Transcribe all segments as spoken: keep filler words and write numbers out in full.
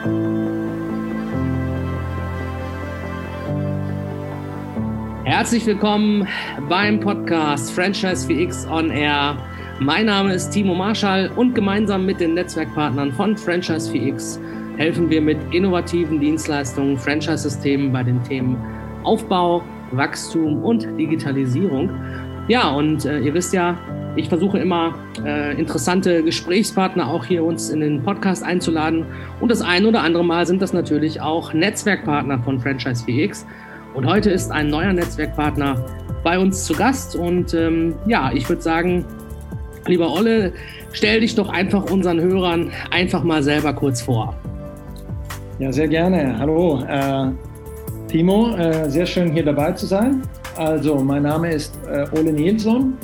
Herzlich willkommen beim Podcast Franchise V X on Air. Mein Name ist Timo Marschall und gemeinsam mit den Netzwerkpartnern von Franchise V X helfen wir mit innovativen Dienstleistungen, Franchise-Systemen bei den Themen Aufbau, Wachstum und Digitalisierung. Ja, und äh, ihr wisst ja, ich versuche immer äh, interessante Gesprächspartner auch hier uns in den Podcast einzuladen. Und das ein oder andere Mal sind das natürlich auch Netzwerkpartner von Franchise V X. Und heute ist ein neuer Netzwerkpartner bei uns zu Gast. Und ähm, ja, ich würde sagen, lieber Olle, stell dich doch einfach unseren Hörern einfach mal selber kurz vor. Ja, sehr gerne. Hallo, äh, Timo, äh, sehr schön hier dabei zu sein. Also, mein Name ist äh, Ole Nilsson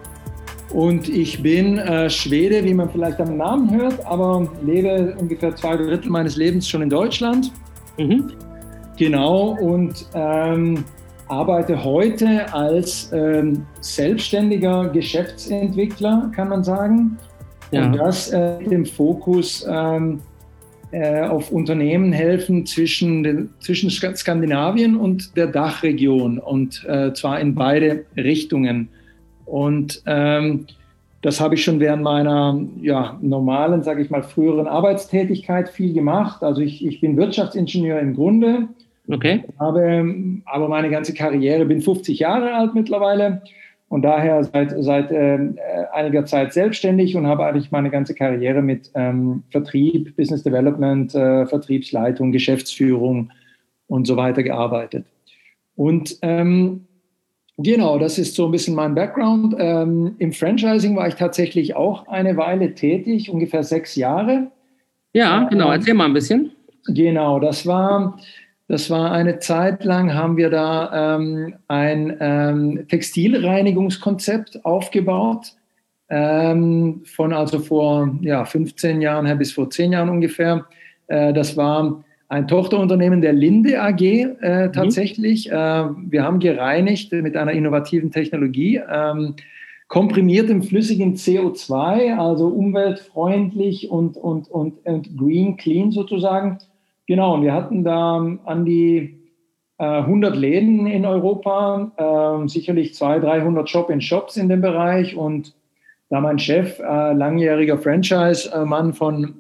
und ich bin äh, Schwede, wie man vielleicht am Namen hört, aber lebe ungefähr zwei Drittel meines Lebens schon in Deutschland. Mhm. Genau, und ähm, arbeite heute als ähm, selbstständiger Geschäftsentwickler, kann man sagen. Ja. Und das äh, mit dem Fokus ähm, äh, auf Unternehmen helfen zwischen, den, zwischen Skandinavien und der Dachregion und äh, zwar in beide Richtungen. Und ähm, das habe ich schon während meiner ja, normalen, sage ich mal, früheren Arbeitstätigkeit viel gemacht. Also ich, ich bin Wirtschaftsingenieur im Grunde. Okay. Habe aber meine ganze Karriere, bin fünfzig Jahre alt mittlerweile und daher seit, seit äh, einiger Zeit selbstständig und habe eigentlich meine ganze Karriere mit ähm, Vertrieb, Business Development, äh, Vertriebsleitung, Geschäftsführung und so weiter gearbeitet. Und ähm, genau, das ist so ein bisschen mein Background. Ähm, Im Franchising war ich tatsächlich auch eine Weile tätig, ungefähr sechs Jahre. Ja, genau, erzähl mal ein bisschen. Genau, das war... Das war eine Zeit lang, haben wir da ähm, ein ähm, Textilreinigungskonzept aufgebaut, ähm, von also vor ja, fünfzehn Jahren her bis vor zehn Jahren ungefähr. Äh, das war ein Tochterunternehmen der Linde A G äh, tatsächlich. Mhm. Äh, wir haben gereinigt mit einer innovativen Technologie, ähm, komprimiertem flüssigen C O zwei, also umweltfreundlich und, und, und, und green, clean sozusagen. Genau, und wir hatten da an die äh, hundert Läden in Europa, äh, sicherlich zweihundert, dreihundert Shop-in-Shops in dem Bereich. Und da mein Chef, äh, langjähriger Franchise-Mann von,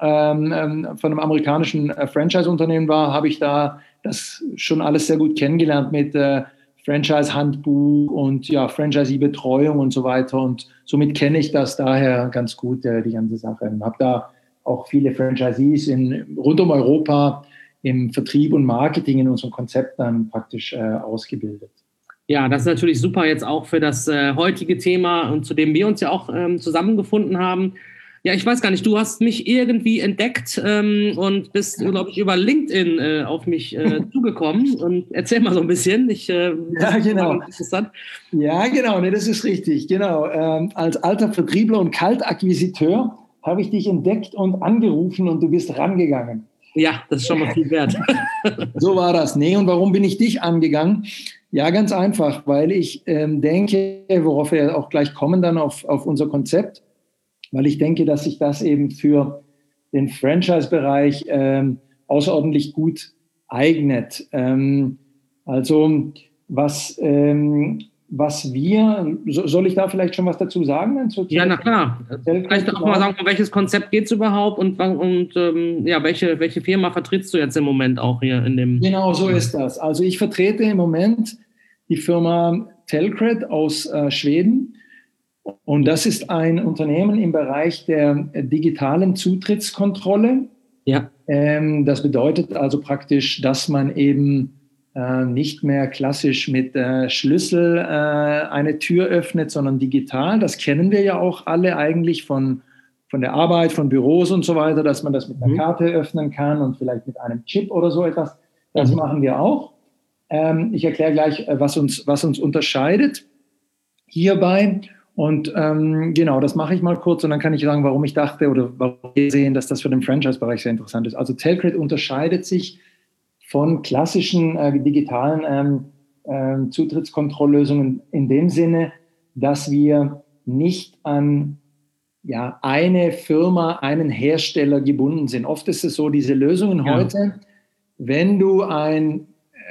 ähm, von einem amerikanischen äh, Franchise-Unternehmen war, habe ich da das schon alles sehr gut kennengelernt mit äh, Franchise-Handbuch und ja, Franchisee-Betreuung und so weiter. Und somit kenne ich das daher ganz gut, äh, die ganze Sache. Und habe da auch viele Franchisees in, rund um Europa im Vertrieb und Marketing in unserem Konzept dann praktisch äh, ausgebildet. Ja, das ist natürlich super jetzt auch für das äh, heutige Thema und zu dem wir uns ja auch ähm, zusammengefunden haben. Ja, ich weiß gar nicht, du hast mich irgendwie entdeckt ähm, und bist, glaube ich, über LinkedIn äh, auf mich äh, zugekommen. Und erzähl mal so ein bisschen. Ich, äh, ja, genau. Interessant. Ja, genau, nee, das ist richtig. Genau. Ähm, als alter Vertriebler und Kaltakquisiteur habe ich dich entdeckt und angerufen und du bist rangegangen. Ja, das ist schon mal viel wert. So war das. Nee, und warum bin ich dich angegangen? Ja, ganz einfach, weil ich ähm, denke, worauf wir auch gleich kommen dann auf, auf unser Konzept, weil ich denke, dass sich das eben für den Franchise-Bereich ähm, außerordentlich gut eignet. Ähm, also was... Ähm, Was wir, soll ich da vielleicht schon was dazu sagen? Zu, ja, na klar. Vielleicht auch mal sagen, um welches Konzept geht es überhaupt und, und ähm, ja, welche, welche Firma vertrittst du jetzt im Moment auch hier in dem... Genau, so ist das. Also ich vertrete im Moment die Firma Telcred aus äh, Schweden und das ist ein Unternehmen im Bereich der digitalen Zutrittskontrolle. Ja. Ähm, das bedeutet also praktisch, dass man eben Äh, nicht mehr klassisch mit äh, Schlüssel äh, eine Tür öffnet, sondern digital. Das kennen wir ja auch alle eigentlich von, von der Arbeit, von Büros und so weiter, dass man das mit einer mhm. Karte öffnen kann und vielleicht mit einem Chip oder so etwas. Das mhm. machen wir auch. Ähm, ich erkläre gleich, was uns, was uns unterscheidet hierbei. Und ähm, genau, das mache ich mal kurz und dann kann ich sagen, warum ich dachte oder warum wir sehen, dass das für den Franchise-Bereich sehr interessant ist. Also Telcred unterscheidet sich von klassischen äh, digitalen ähm, äh, Zutrittskontrolllösungen in dem Sinne, dass wir nicht an ja, eine Firma, einen Hersteller gebunden sind. Oft ist es so, diese Lösungen Ja. heute, wenn du ein,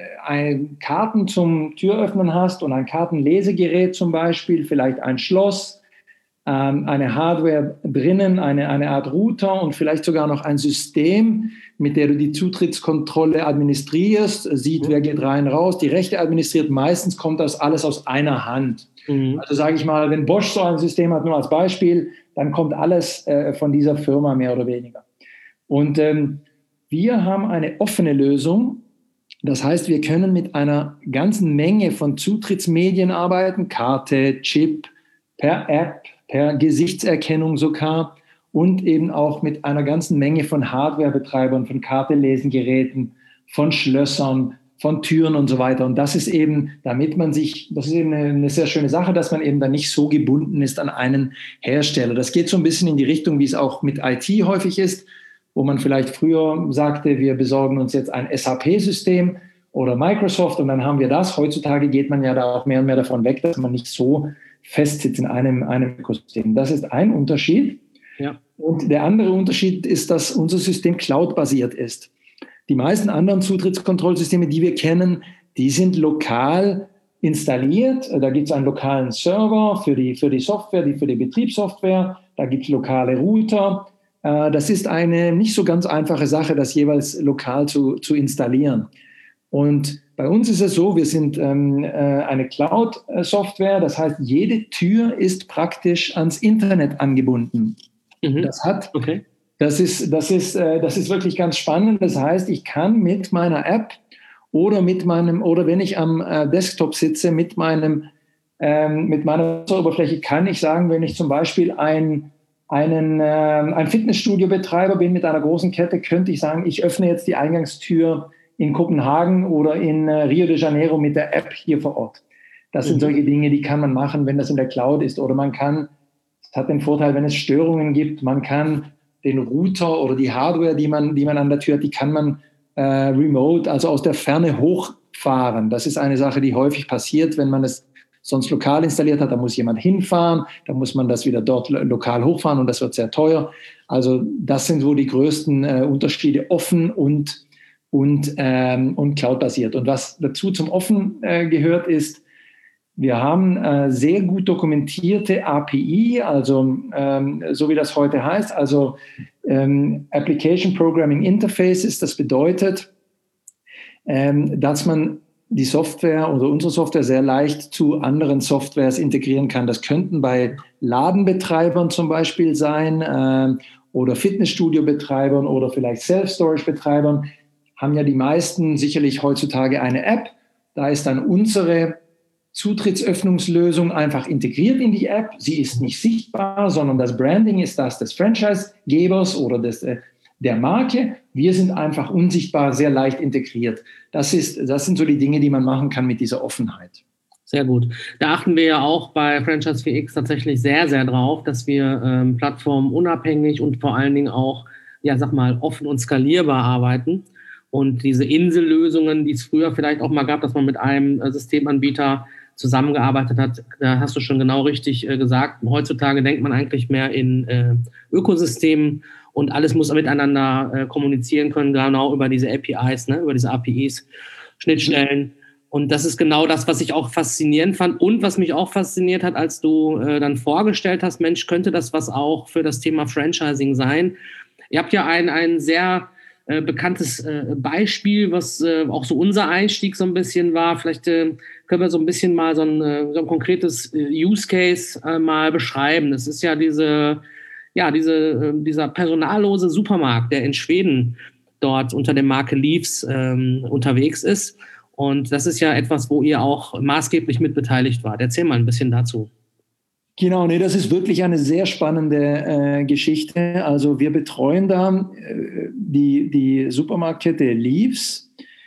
ein Karten zum Türöffnen hast und ein Kartenlesegerät zum Beispiel, vielleicht ein Schloss, ähm, eine Hardware drinnen, eine, eine Art Router und vielleicht sogar noch ein System, mit der du die Zutrittskontrolle administrierst, sieht, wer geht rein, raus, die Rechte administriert. Meistens kommt das alles aus einer Hand. Mhm. Also sage ich mal, wenn Bosch so ein System hat, nur als Beispiel, dann kommt alles äh, von dieser Firma mehr oder weniger. Und ähm, wir haben eine offene Lösung. Das heißt, wir können mit einer ganzen Menge von Zutrittsmedien arbeiten, Karte, Chip, per App, per Gesichtserkennung sogar und eben auch mit einer ganzen Menge von Hardwarebetreibern, von Kartenlesengeräten, von Schlössern, von Türen und so weiter. Und das ist eben, damit man sich, das ist eben eine, eine sehr schöne Sache, dass man eben dann nicht so gebunden ist an einen Hersteller. Das geht so ein bisschen in die Richtung, wie es auch mit I T häufig ist, wo man vielleicht früher sagte, wir besorgen uns jetzt ein S A P-System oder Microsoft und dann haben wir das. Heutzutage geht man ja da auch mehr und mehr davon weg, dass man nicht so festsitzt in einem, einem Ökosystem. Das ist ein Unterschied. Ja. Und der andere Unterschied ist, dass unser System cloud-basiert ist. Die meisten anderen Zutrittskontrollsysteme, die wir kennen, die sind lokal installiert. Da gibt es einen lokalen Server für die, für die Software, die für die Betriebssoftware. Da gibt es lokale Router. Das ist eine nicht so ganz einfache Sache, das jeweils lokal zu, zu installieren. Und bei uns ist es so, wir sind ähm, eine Cloud-Software, das heißt, jede Tür ist praktisch ans Internet angebunden. Mhm. Das hat, okay. das ist, das ist, äh, das ist wirklich ganz spannend. Das heißt, ich kann mit meiner App oder mit meinem, oder wenn ich am äh, Desktop sitze, mit meinem, ähm, mit meiner Oberfläche kann ich sagen, wenn ich zum Beispiel ein, einen, äh, ein Fitnessstudio-Betreiber bin mit einer großen Kette, könnte ich sagen, ich öffne jetzt die Eingangstür in Kopenhagen oder in äh, Rio de Janeiro mit der App hier vor Ort. Das sind mhm. solche Dinge, die kann man machen, wenn das in der Cloud ist. Oder man kann, es hat den Vorteil, wenn es Störungen gibt, man kann den Router oder die Hardware, die man, die man an der Tür hat, die kann man äh, remote, also aus der Ferne hochfahren. Das ist eine Sache, die häufig passiert, wenn man es sonst lokal installiert hat. Da muss jemand hinfahren, dann muss man das wieder dort lo- lokal hochfahren und das wird sehr teuer. Also das sind so die größten äh, Unterschiede, offen und und, ähm, und Cloud-basiert. Und was dazu zum Offen äh, gehört, ist, wir haben äh, sehr gut dokumentierte A P I, also ähm, so wie das heute heißt, also ähm, Application Programming Interfaces. Das bedeutet, ähm, dass man die Software oder unsere Software sehr leicht zu anderen Softwares integrieren kann. Das könnten bei Ladenbetreibern zum Beispiel sein äh, oder Fitnessstudio-Betreibern oder vielleicht Self-Storage-Betreibern. Haben ja die meisten sicherlich heutzutage eine App. Da ist dann unsere Zutrittsöffnungslösung einfach integriert in die App. Sie ist nicht sichtbar, sondern das Branding ist das des Franchise-Gebers oder des, äh, der Marke. Wir sind einfach unsichtbar, sehr leicht integriert. Das ist, das sind so die Dinge, die man machen kann mit dieser Offenheit. Sehr gut. Da achten wir ja auch bei Franchise vier X tatsächlich sehr, sehr drauf, dass wir ähm, plattformunabhängig und vor allen Dingen auch, ja, sag mal, offen und skalierbar arbeiten. Und diese Insellösungen, die es früher vielleicht auch mal gab, dass man mit einem äh, Systemanbieter zusammengearbeitet hat, da hast du schon genau richtig äh, gesagt. Heutzutage denkt man eigentlich mehr in äh, Ökosystemen und alles muss miteinander äh, kommunizieren können, genau über diese A P Is, ne, über diese A P Is, Schnittstellen. Und das ist genau das, was ich auch faszinierend fand und was mich auch fasziniert hat, als du äh, dann vorgestellt hast, Mensch, könnte das was auch für das Thema Franchising sein? Ihr habt ja ein, ein sehr Äh, bekanntes äh, Beispiel, was äh, auch so unser Einstieg so ein bisschen war. Vielleicht äh, können wir so ein bisschen mal so ein, äh, so ein konkretes äh, Use Case äh, mal beschreiben. Das ist ja diese, ja, diese, äh, dieser personallose Supermarkt, der in Schweden dort unter der Marke Leaves ähm, unterwegs ist. Und das ist ja etwas, wo ihr auch maßgeblich mit beteiligt wart. Erzähl mal ein bisschen dazu. Genau, nee, das ist wirklich eine sehr spannende äh, Geschichte. Also wir betreuen da äh, die, die Supermarktkette Leaves.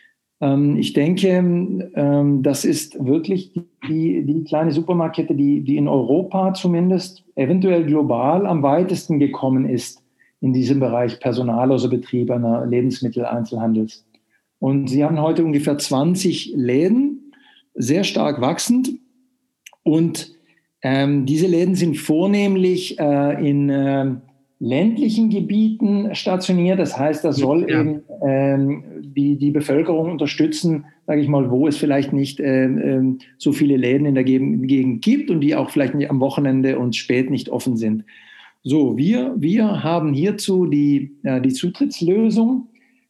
Ähm, ich denke, ähm, das ist wirklich die, die kleine Supermarktkette, die, die in Europa zumindest, eventuell global, am weitesten gekommen ist in diesem Bereich personalloser Betrieb einer Lebensmitteleinzelhandels. Und sie haben heute ungefähr zwanzig Läden, sehr stark wachsend und Ähm, diese Läden sind vornehmlich äh, in äh, ländlichen Gebieten stationiert. Das heißt, das soll ja. eben ähm, die, die Bevölkerung unterstützen, sage ich mal, wo es vielleicht nicht ähm, so viele Läden in der Gegend gibt und die auch vielleicht nicht am Wochenende und spät nicht offen sind. So, wir, wir haben hierzu die, äh, die Zutrittslösung.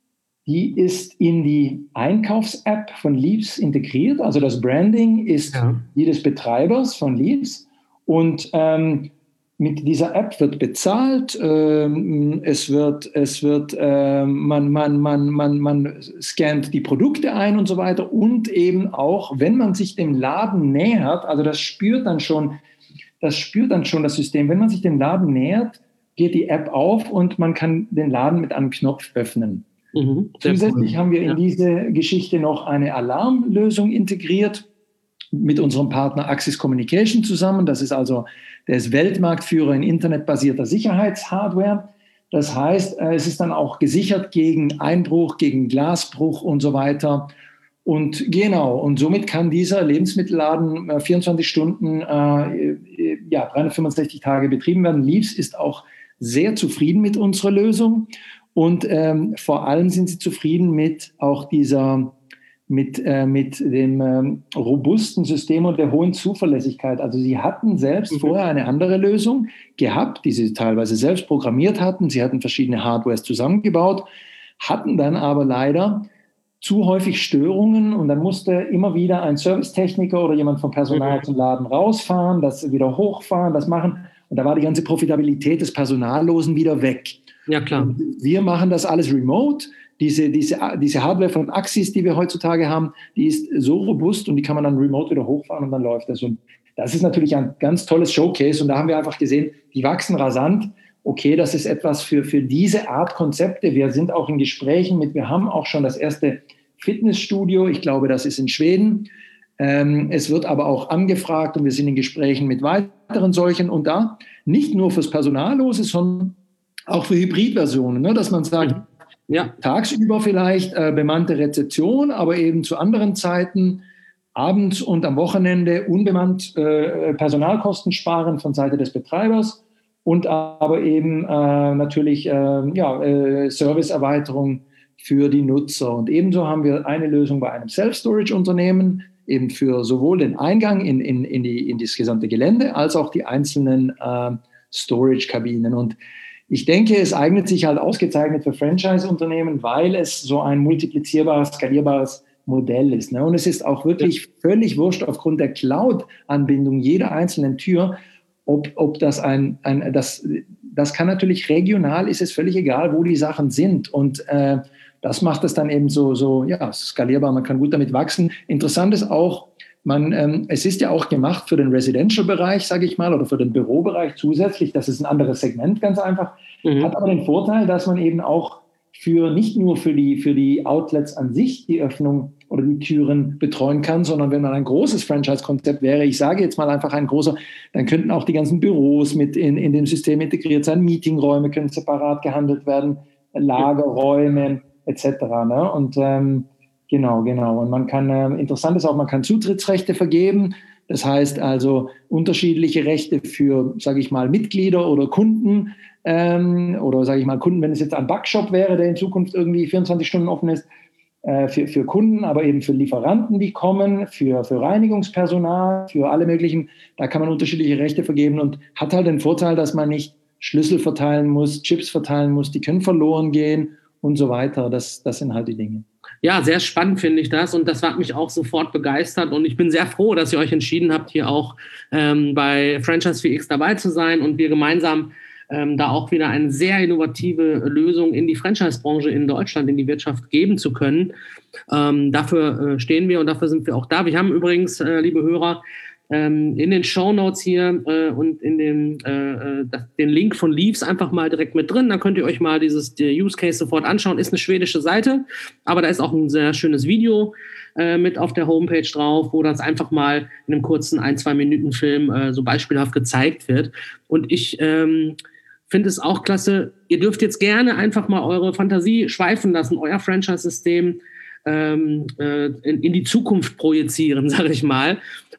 Die ist in die Einkaufs-App von Leaves integriert. Also das Branding ist ja. die des Betreibers von Leaves. Und ähm, mit dieser App wird bezahlt, ähm, es wird, es wird, äh, man, man, man, man, man scannt die Produkte ein und so weiter. Und eben auch, wenn man sich dem Laden nähert, also das spürt dann schon, das spürt dann schon das System. Wenn man sich dem Laden nähert, geht die App auf und man kann den Laden mit einem Knopf öffnen. Mhm, Zusätzlich cool. haben wir in ja. diese Geschichte noch eine Alarmlösung integriert mit unserem Partner Axis Communication zusammen. Das ist also, der ist Weltmarktführer in internetbasierter Sicherheitshardware. Das heißt, es ist dann auch gesichert gegen Einbruch, gegen Glasbruch und so weiter. Und genau, und somit kann dieser Lebensmittelladen vierundzwanzig Stunden, äh, ja, dreihundertfünfundsechzig Tage betrieben werden. Leaves ist auch sehr zufrieden mit unserer Lösung. Und ähm, vor allem sind sie zufrieden mit auch dieser, mit, äh, mit dem ähm, robusten System und der hohen Zuverlässigkeit. Also sie hatten selbst mhm. vorher eine andere Lösung gehabt, die sie teilweise selbst programmiert hatten. Sie hatten verschiedene Hardwares zusammengebaut, hatten dann aber leider zu häufig Störungen und dann musste immer wieder ein Servicetechniker oder jemand vom Personal mhm. zum Laden rausfahren, das wieder hochfahren, das machen. Und da war die ganze Profitabilität des Personallosen wieder weg. Ja, klar. Und wir machen das alles remote. Diese, diese, diese Hardware von Axis, die wir heutzutage haben, die ist so robust und die kann man dann remote wieder hochfahren und dann läuft das. Und das ist natürlich ein ganz tolles Showcase und da haben wir einfach gesehen, die wachsen rasant. Okay, das ist etwas für, für diese Art Konzepte. Wir sind auch in Gesprächen mit, wir haben auch schon das erste Fitnessstudio, ich glaube, das ist in Schweden. Ähm, es wird aber auch angefragt und wir sind in Gesprächen mit weiteren solchen und da nicht nur fürs Personallose, sondern auch für Hybridversionen, ne? Dass man sagt, ja. tagsüber vielleicht äh, bemannte Rezeption, aber eben zu anderen Zeiten, abends und am Wochenende unbemannt äh, Personalkosten sparen von Seite des Betreibers und aber eben äh, natürlich äh, ja, äh, Serviceerweiterung für die Nutzer. Und ebenso haben wir eine Lösung bei einem Self-Storage-Unternehmen, eben für sowohl den Eingang in, in, in, die, in das gesamte Gelände als auch die einzelnen äh, Storage-Kabinen. Und ich denke, es eignet sich halt ausgezeichnet für Franchise-Unternehmen, weil es so ein multiplizierbares, skalierbares Modell ist. Ne? Und es ist auch wirklich völlig wurscht aufgrund der Cloud-Anbindung jeder einzelnen Tür, ob, ob das ein, ein das, das kann natürlich regional, ist es völlig egal, wo die Sachen sind. Und äh, das macht es dann eben so, so ja, skalierbar, man kann gut damit wachsen. Interessant ist auch, man, ähm, es ist ja auch gemacht für den Residential-Bereich, sage ich mal, oder für den Bürobereich zusätzlich. Das ist ein anderes Segment, ganz einfach. Mhm. Hat aber den Vorteil, dass man eben auch für nicht nur für die, für die Outlets an sich die Öffnung oder die Türen betreuen kann, sondern wenn man ein großes Franchise-Konzept wäre, ich sage jetzt mal einfach ein großer, dann könnten auch die ganzen Büros mit in, in dem System integriert sein, Meetingräume können separat gehandelt werden, Lagerräume et cetera. Ne? Und ähm, Genau, genau. Und man kann, äh, interessant ist auch, man kann Zutrittsrechte vergeben. Das heißt also unterschiedliche Rechte für, sage ich mal, Mitglieder oder Kunden ähm, oder sage ich mal Kunden, wenn es jetzt ein Backshop wäre, der in Zukunft irgendwie vierundzwanzig Stunden offen ist, äh, für, für Kunden, aber eben für Lieferanten, die kommen, für, für Reinigungspersonal, für alle möglichen. Da kann man unterschiedliche Rechte vergeben und hat halt den Vorteil, dass man nicht Schlüssel verteilen muss, Chips verteilen muss, die können verloren gehen und so weiter. Das, das sind halt die Dinge. Ja, sehr spannend finde ich das und das hat mich auch sofort begeistert und ich bin sehr froh, dass ihr euch entschieden habt, hier auch ähm, bei Franchise vier X dabei zu sein und wir gemeinsam ähm, da auch wieder eine sehr innovative Lösung in die Franchise-Branche in Deutschland, in die Wirtschaft geben zu können. Ähm, dafür äh, stehen wir und dafür sind wir auch da. Wir haben übrigens, äh, liebe Hörer, ähm, in den Shownotes hier äh, und in dem, äh, das, den Link von Leaves einfach mal direkt mit drin. Dann könnt ihr euch mal dieses Use Case sofort anschauen. Ist eine schwedische Seite, aber da ist auch ein sehr schönes Video äh, mit auf der Homepage drauf, wo das einfach mal in einem kurzen ein-, zwei Minuten Film äh, so beispielhaft gezeigt wird. Und ich ähm, finde es auch klasse. Ihr dürft jetzt gerne einfach mal eure Fantasie schweifen lassen, euer Franchise-System ähm, äh, in, in die Zukunft projizieren, sage ich mal.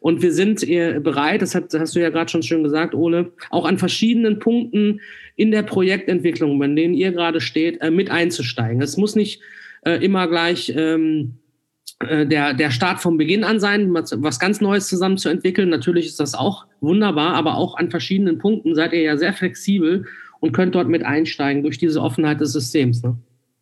Und wir sind bereit, das hast du ja gerade schon schön gesagt, Ole, auch an verschiedenen Punkten in der Projektentwicklung, an denen ihr gerade steht, mit einzusteigen. Es muss nicht immer gleich ähm, der, der Start vom Beginn an sein, was ganz Neues zusammen zu entwickeln. Natürlich ist das auch wunderbar, aber auch an verschiedenen Punkten seid ihr ja sehr flexibel und könnt dort mit einsteigen durch diese Offenheit des Systems. Ne?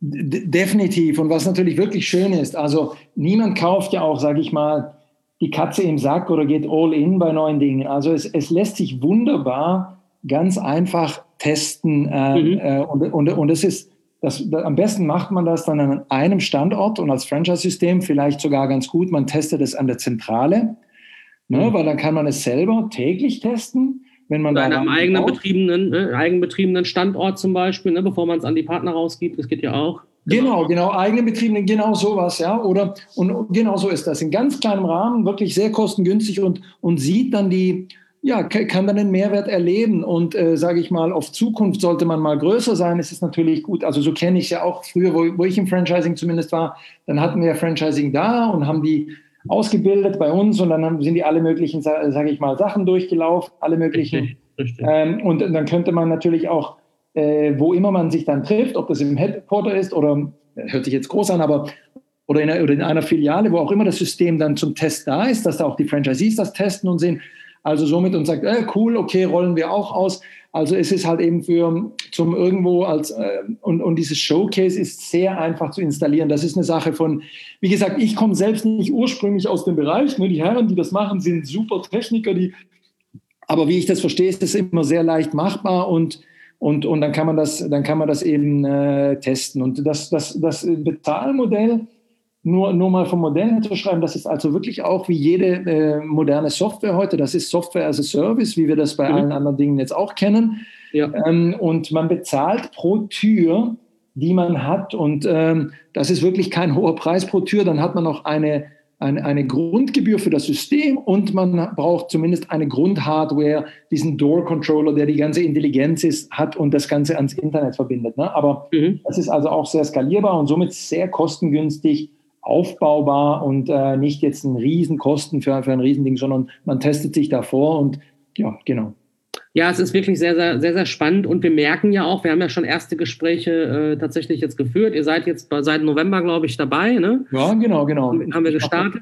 Definitiv. Und was natürlich wirklich schön ist, also niemand kauft ja auch, sage ich mal, die Katze im Sack oder geht all in bei neuen Dingen. Also es, es lässt sich wunderbar ganz einfach testen. Äh, mhm. äh, und, und, und es ist, das, das, am besten macht man das dann an einem Standort und als Franchise-System vielleicht sogar ganz gut. Man testet es an der Zentrale, mhm. ne, weil dann kann man es selber täglich testen. Wenn man an einem eigenen betriebenen, ne, eigenbetriebenen Standort zum Beispiel, ne, bevor man es an die Partner rausgibt, das geht ja auch. Genau, genau, eigenbetriebenen, genau sowas, ja, oder, und genau so ist das, in ganz kleinem Rahmen, wirklich sehr kostengünstig und, und sieht dann die, ja, kann dann den Mehrwert erleben und, äh, sage ich mal, auf Zukunft sollte man mal größer sein, es ist natürlich gut, also so kenne ich es ja auch früher, wo, wo ich im Franchising zumindest war, dann hatten wir Franchising da und haben die ausgebildet bei uns und dann sind die alle möglichen, sage ich mal, Sachen durchgelaufen, alle möglichen. Richtig, richtig. Ähm, und dann könnte man natürlich auch, äh, wo immer man sich dann trifft, ob das im Headquarter ist oder, hört sich jetzt groß an, aber oder in, einer, oder in einer Filiale, wo auch immer das System dann zum Test da ist, dass da auch die Franchisees das testen und sehen, also somit und sagt, äh, cool, okay, rollen wir auch aus. Also es ist halt eben für zum irgendwo als äh, und, und dieses Showcase ist sehr einfach zu installieren. Das ist eine Sache von, wie gesagt, ich komme selbst nicht ursprünglich aus dem Bereich. Ne? Die Herren, die das machen, sind super Techniker, die, aber wie ich das verstehe, ist das immer sehr leicht machbar und und und dann kann man das, dann kann man das eben äh, testen. Und das das das Bezahlmodell, nur nur mal vom Modell her zu schreiben, das ist also wirklich auch wie jede äh, moderne Software heute. Das ist Software as a Service, wie wir das bei mhm. allen anderen Dingen jetzt auch kennen. Ja. Ähm, und man bezahlt pro Tür, die man hat. Und ähm, das ist wirklich kein hoher Preis pro Tür. Dann hat man noch eine, eine, eine Grundgebühr für das System und man braucht zumindest eine Grundhardware, diesen Door-Controller, der die ganze Intelligenz ist, hat und das Ganze ans Internet verbindet. Ne? Aber mhm. das ist also auch sehr skalierbar und somit sehr kostengünstig aufbaubar und äh, nicht jetzt ein Riesenkosten für, für ein Riesending, sondern man testet sich davor und ja, genau. Ja, es ist wirklich sehr, sehr, sehr, sehr spannend und wir merken ja auch, wir haben ja schon erste Gespräche äh, tatsächlich jetzt geführt. Ihr seid jetzt seit November, glaube ich, dabei, ne? Ja, genau, genau. Haben, haben wir gestartet.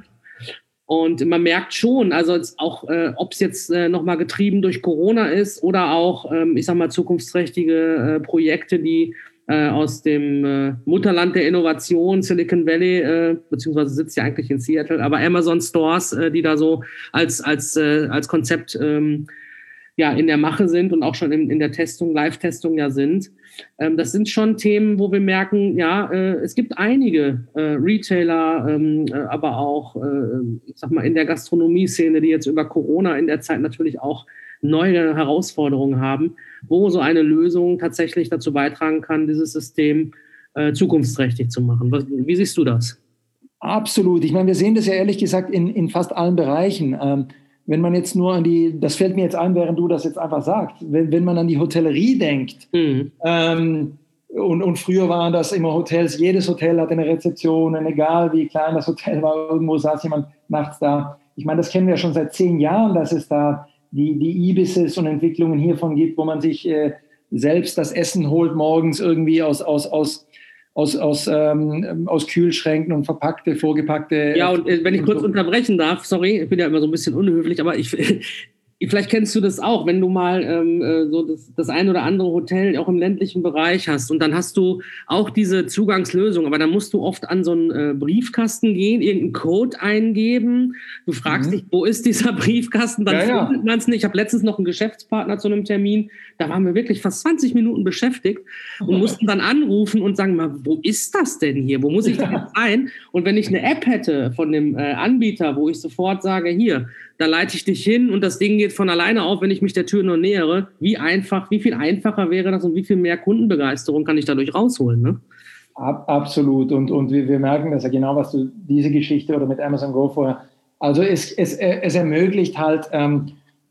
Und man merkt schon, also jetzt auch, äh, ob es jetzt äh, nochmal getrieben durch Corona ist oder auch, ähm, ich sag mal, zukunftsträchtige äh, Projekte, die äh, aus dem äh, Mutterland der Innovation, Silicon Valley, äh, beziehungsweise sitzt ja eigentlich in Seattle, aber Amazon Stores, äh, die da so als, als, äh, als Konzept ähm, ja, in der Mache sind und auch schon in, in der Testung, Live-Testung ja sind. Ähm, das sind schon Themen, wo wir merken, ja, äh, es gibt einige äh, Retailer, ähm, äh, aber auch, äh, ich sag mal, in der Gastronomie-Szene, die jetzt über Corona in der Zeit natürlich auch neue Herausforderungen haben, wo so eine Lösung tatsächlich dazu beitragen kann, dieses System äh, zukunftsträchtig zu machen. Was, wie siehst du das? Absolut. Ich meine, wir sehen das ja ehrlich gesagt in, in fast allen Bereichen. Ähm, wenn man jetzt nur an die, das fällt mir jetzt ein, während du das jetzt einfach sagst, wenn, wenn man an die Hotellerie denkt, mhm. ähm, und, und früher waren das immer Hotels, jedes Hotel hatte eine Rezeption, und egal wie klein das Hotel war, irgendwo saß jemand nachts da. Ich meine, das kennen wir ja schon seit zehn Jahren, dass es da die, die Ibises und Entwicklungen hiervon gibt, wo man sich äh, selbst das Essen holt morgens irgendwie aus, aus, aus Aus, aus, ähm, aus Kühlschränken und verpackte, vorgepackte. Ja, und äh, wenn ich kurz so unterbrechen darf, sorry, ich bin ja immer so ein bisschen unhöflich, aber ich, vielleicht kennst du das auch, wenn du mal ähm, so das, das ein oder andere Hotel auch im ländlichen Bereich hast und dann hast du auch diese Zugangslösung, aber dann musst du oft an so einen äh, Briefkasten gehen, irgendeinen Code eingeben, du fragst mhm. dich, wo ist dieser Briefkasten, dann ja, findet man es nicht. Ich habe letztens noch einen Geschäftspartner zu einem Termin, da waren wir wirklich fast zwanzig Minuten beschäftigt und mussten dann anrufen und sagen, mal, wo ist das denn hier, wo muss ich denn jetzt rein? Und wenn ich eine App hätte von dem äh, Anbieter, wo ich sofort sage, hier, da leite ich dich hin und das Ding geht von alleine auf, wenn ich mich der Tür nur nähere. Wie einfach, wie viel einfacher wäre das und wie viel mehr Kundenbegeisterung kann ich dadurch rausholen, ne? Ab, absolut. Und, und wir, wir merken das ja genau, was du, diese Geschichte oder mit Amazon Go vorher, also es, es, es ermöglicht halt ähm,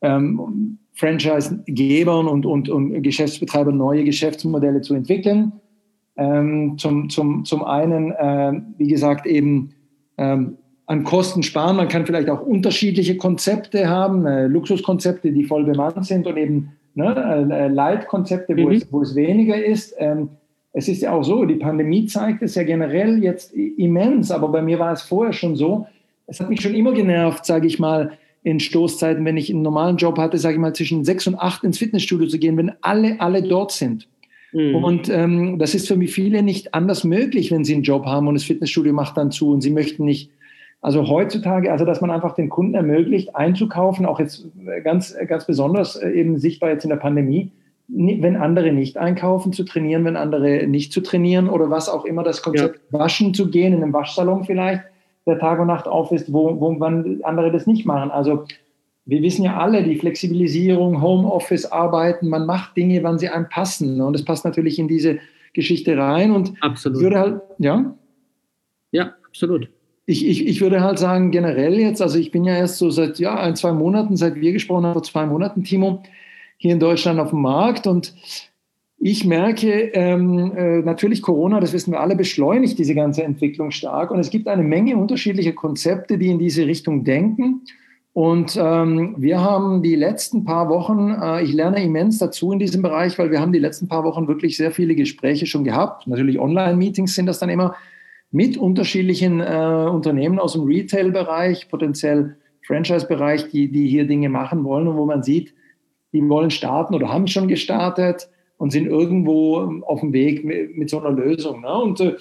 ähm, Franchise-Gebern und, und, und Geschäftsbetreibern neue Geschäftsmodelle zu entwickeln. Ähm, zum, zum, zum einen, äh, wie gesagt, eben ähm, an Kosten sparen. Man kann vielleicht auch unterschiedliche Konzepte haben, äh, Luxuskonzepte, die voll bemannt sind und eben ne, äh, Light-Konzepte, wo, mhm. es, wo es weniger ist. Ähm, es ist ja auch so, die Pandemie zeigt es ja generell jetzt immens, aber bei mir war es vorher schon so. Es hat mich schon immer genervt, sage ich mal, in Stoßzeiten, wenn ich einen normalen Job hatte, sage ich mal, zwischen sechs und acht ins Fitnessstudio zu gehen, wenn alle, alle dort sind. Mhm. Und ähm, das ist für mich viele nicht anders möglich, wenn sie einen Job haben und das Fitnessstudio macht dann zu und sie möchten nicht. Also heutzutage, also dass man einfach den Kunden ermöglicht, einzukaufen, auch jetzt ganz, ganz besonders eben sichtbar jetzt in der Pandemie, wenn andere nicht einkaufen, zu trainieren, wenn andere nicht zu trainieren oder was auch immer, das Konzept ja. waschen zu gehen, in einem Waschsalon vielleicht, der Tag und Nacht auf ist, wo, wo man andere das nicht machen. Also wir wissen ja alle, die Flexibilisierung, Homeoffice, Arbeiten, man macht Dinge, wann sie einem passen. Und das passt natürlich in diese Geschichte rein. Und absolut. Ich würde halt, ja? Ja, absolut. Ich, ich, ich würde halt sagen, generell jetzt, also ich bin ja erst so seit ja, ein, zwei Monaten, seit wir gesprochen haben, vor zwei Monaten, Timo, hier in Deutschland auf dem Markt. Und ich merke, ähm, äh, natürlich Corona, das wissen wir alle, beschleunigt diese ganze Entwicklung stark. Und es gibt eine Menge unterschiedlicher Konzepte, die in diese Richtung denken. Und ähm, wir haben die letzten paar Wochen, äh, ich lerne immens dazu in diesem Bereich, weil wir haben die letzten paar Wochen wirklich sehr viele Gespräche schon gehabt. Natürlich Online-Meetings sind das dann immer mit unterschiedlichen äh, Unternehmen aus dem Retail-Bereich, potenziell Franchise-Bereich, die, die hier Dinge machen wollen und wo man sieht, die wollen starten oder haben schon gestartet und sind irgendwo auf dem Weg mit, mit so einer Lösung. Ne? Und äh,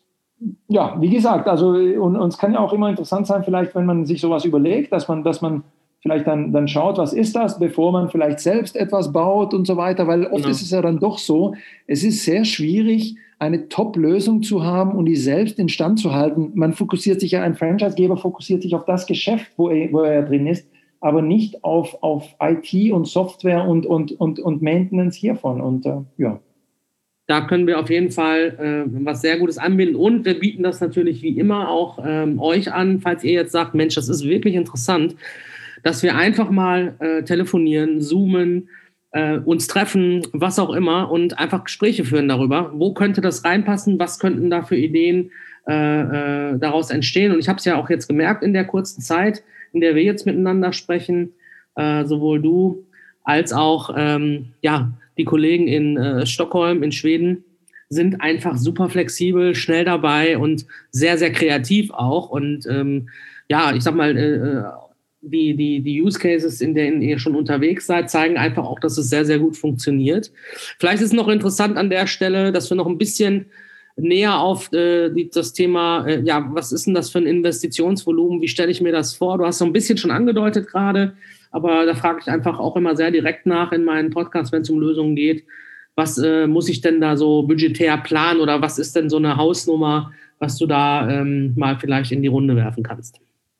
ja, wie gesagt, also und, und es kann ja auch immer interessant sein, vielleicht, wenn man sich sowas überlegt, dass man, dass man vielleicht dann, dann schaut, was ist das, bevor man vielleicht selbst etwas baut und so weiter, weil oft genau. ist es ja dann doch so, es ist sehr schwierig, eine Top-Lösung zu haben und die selbst instand zu halten. Man fokussiert sich ja, ein Franchisegeber fokussiert sich auf das Geschäft, wo er, wo er drin ist, aber nicht auf, auf I T und Software und, und, und, und Maintenance hiervon. Und äh, ja. Da können wir auf jeden Fall äh, was sehr Gutes anbieten und wir bieten das natürlich wie immer auch ähm, euch an, falls ihr jetzt sagt, Mensch, das ist wirklich interessant, dass wir einfach mal äh, telefonieren, zoomen, äh, uns treffen, was auch immer und einfach Gespräche führen darüber. Wo könnte das reinpassen? Was könnten da für Ideen äh, äh, daraus entstehen? Und ich habe es ja auch jetzt gemerkt in der kurzen Zeit, in der wir jetzt miteinander sprechen, äh, sowohl du als auch ähm, ja, die Kollegen in äh, Stockholm, in Schweden, sind einfach super flexibel, schnell dabei und sehr, sehr kreativ auch. Und ähm, ja, ich sag mal, äh, die, die, die Use Cases, in denen ihr schon unterwegs seid, zeigen einfach auch, dass es sehr, sehr gut funktioniert. Vielleicht ist noch interessant an der Stelle, dass wir noch ein bisschen näher auf äh, die, das Thema, äh, ja, was ist denn das für ein Investitionsvolumen? Wie stelle ich mir das vor? Du hast so ein bisschen schon angedeutet gerade, aber da frage ich einfach auch immer sehr direkt nach in meinen Podcasts, wenn es um Lösungen geht. Was äh, muss ich denn da so budgetär planen oder was ist denn so eine Hausnummer, was du da ähm, mal vielleicht in die Runde werfen kannst?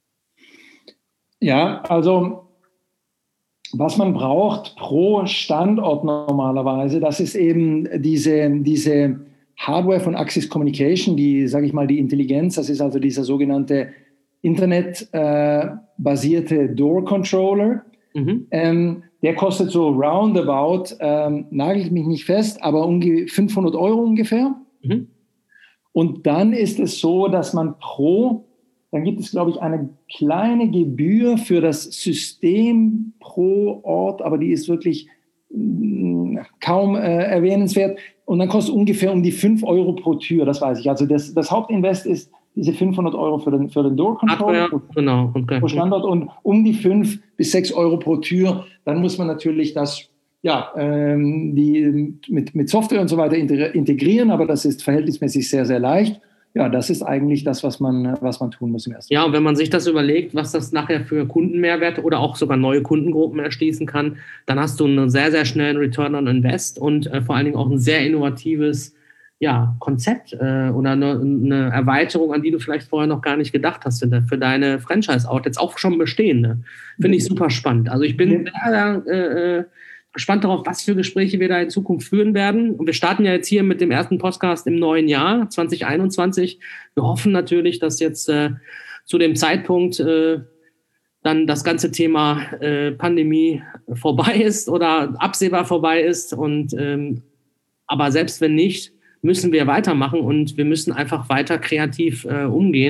Ja, also was man braucht pro Standort normalerweise, das ist eben diese, diese Hardware von Axis Communication, die, sage ich mal, die Intelligenz, das ist also dieser sogenannte internetbasierte äh, Door Controller. Mhm. Ähm, der kostet so roundabout, ähm, nagelt mich nicht fest, aber um fünfhundert Euro ungefähr. Mhm. Und dann ist es so, dass man pro, dann gibt es, glaube ich, eine kleine Gebühr für das System pro Ort, aber die ist wirklich mh, kaum äh, erwähnenswert. Und dann kostet ungefähr um die fünf Euro pro Tür, das weiß ich. Also das, das Hauptinvest ist diese fünfhundert Euro für den, für den Door Control pro, genau, okay. pro Standort und um die fünf bis sechs Euro pro Tür. Dann muss man natürlich das ja, ähm, die mit, mit Software und so weiter integrieren, aber das ist verhältnismäßig sehr, sehr leicht. Ja, das ist eigentlich das, was man, was man tun muss im ersten Ja, und wenn man sich das überlegt, was das nachher für Kundenmehrwerte oder auch sogar neue Kundengruppen erschließen kann, dann hast du einen sehr, sehr schnellen Return on Invest und äh, vor allen Dingen auch ein sehr innovatives ja, Konzept äh, oder eine, eine Erweiterung, an die du vielleicht vorher noch gar nicht gedacht hast für deine Franchise-Outlets, auch schon bestehende. Finde ich super spannend. Also ich bin sehr äh, gespannt darauf, was für Gespräche wir da in Zukunft führen werden. Und wir starten ja jetzt hier mit dem ersten Podcast im neuen Jahr, zwanzig einundzwanzig. Wir hoffen natürlich, dass jetzt äh, zu dem Zeitpunkt äh, dann das ganze Thema äh, Pandemie vorbei ist oder absehbar vorbei ist. Und ähm, aber selbst wenn nicht, müssen wir weitermachen und wir müssen einfach weiter kreativ äh, umgehen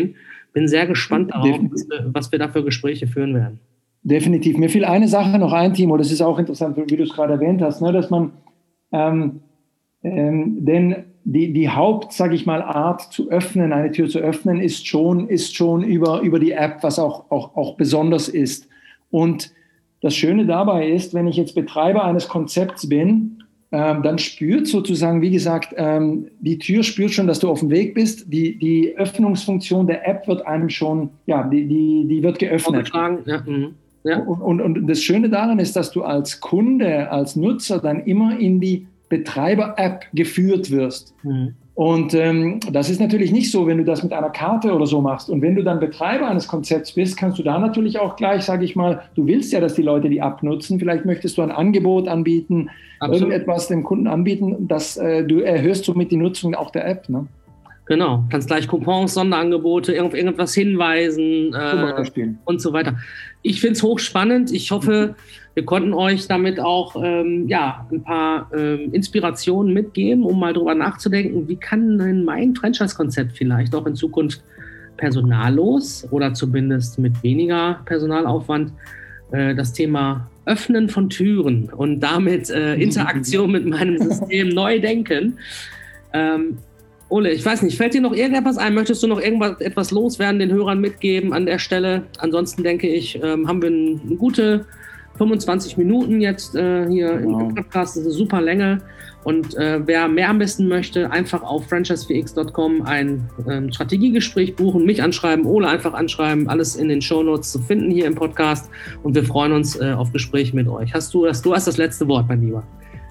bin sehr gespannt darauf, was wir, was wir da für Gespräche führen werden. Definitiv. Mir fiel eine Sache noch ein, Timo, das ist auch interessant, wie du es gerade erwähnt hast, ne, dass man ähm, ähm, denn die, die Haupt, sage ich mal, Art zu öffnen, eine Tür zu öffnen, ist schon, ist schon über, über die App, was auch, auch, auch besonders ist. Und das Schöne dabei ist, wenn ich jetzt Betreiber eines Konzepts bin, ähm, dann spürt sozusagen, wie gesagt, ähm, die Tür spürt schon, dass du auf dem Weg bist. Die, die Öffnungsfunktion der App wird einem schon, ja, die, die, die wird geöffnet. Ja, ja. Und, und, und das Schöne daran ist, dass du als Kunde, als Nutzer dann immer in die Betreiber-App geführt wirst. Mhm. Und ähm, das ist natürlich nicht so, wenn du das mit einer Karte oder so machst. Und wenn du dann Betreiber eines Konzepts bist, kannst du da natürlich auch gleich, sage ich mal, du willst ja, dass die Leute die App nutzen. Vielleicht möchtest du ein Angebot anbieten, Absolut. irgendetwas dem Kunden anbieten, dass äh, du erhöhst somit die Nutzung auch der App. Ne? Genau, kannst gleich Coupons, Sonderangebote, irgend, irgendwas hinweisen äh, und so weiter. Ich finde es hochspannend. Ich hoffe, wir konnten euch damit auch ähm, ja, ein paar ähm, Inspirationen mitgeben, um mal drüber nachzudenken, wie kann denn mein Franchise-Konzept vielleicht auch in Zukunft personallos oder zumindest mit weniger Personalaufwand äh, das Thema Öffnen von Türen und damit äh, Interaktion mit meinem System neu denken. Ähm, Ole, ich weiß nicht, fällt dir noch irgendetwas ein? Möchtest du noch irgendwas etwas loswerden, den Hörern mitgeben an der Stelle? Ansonsten denke ich, ähm, haben wir ein, eine gute fünfundzwanzig Minuten jetzt äh, hier genau. im Podcast. Das ist eine super Länge. Und äh, wer mehr wissen möchte, einfach auf franchise v x punkt com ein ähm, Strategiegespräch buchen, mich anschreiben, Ole einfach anschreiben, alles in den Shownotes zu finden hier im Podcast. Und wir freuen uns äh, auf Gespräche mit euch. Hast du das, du hast das letzte Wort, mein Lieber.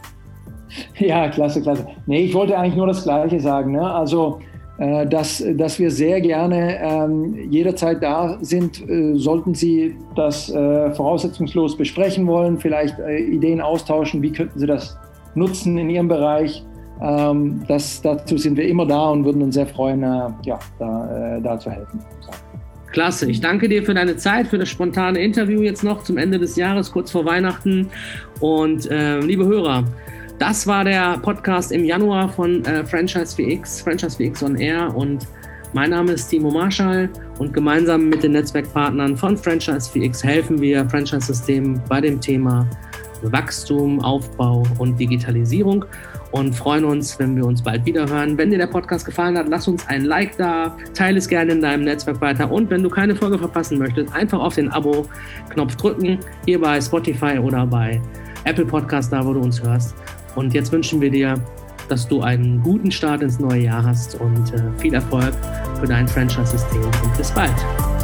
Ja, klasse, klasse. Nee, ich wollte eigentlich nur das Gleiche sagen. Ne? Also, äh, dass, dass wir sehr gerne ähm, jederzeit da sind, äh, sollten Sie das äh, voraussetzungslos besprechen wollen, vielleicht äh, Ideen austauschen, wie könnten Sie das nutzen in Ihrem Bereich. Ähm, das, dazu sind wir immer da und würden uns sehr freuen, äh, ja, da, äh, da zu helfen. So. Klasse, ich danke dir für deine Zeit, für das spontane Interview jetzt noch zum Ende des Jahres, kurz vor Weihnachten. Und äh, liebe Hörer, das war der Podcast im Januar von äh, Franchise V X, Franchise V X on Air, und mein Name ist Timo Marschall und gemeinsam mit den Netzwerkpartnern von Franchise V X helfen wir Franchise-Systemen bei dem Thema Wachstum, Aufbau und Digitalisierung und freuen uns, wenn wir uns bald wieder hören. Wenn dir der Podcast gefallen hat, lass uns ein Like da, teile es gerne in deinem Netzwerk weiter und wenn du keine Folge verpassen möchtest, einfach auf den Abo-Knopf drücken, hier bei Spotify oder bei Apple Podcast, da wo du uns hörst. Und jetzt wünschen wir dir, dass du einen guten Start ins neue Jahr hast und äh, viel Erfolg für dein Franchise-System und bis bald.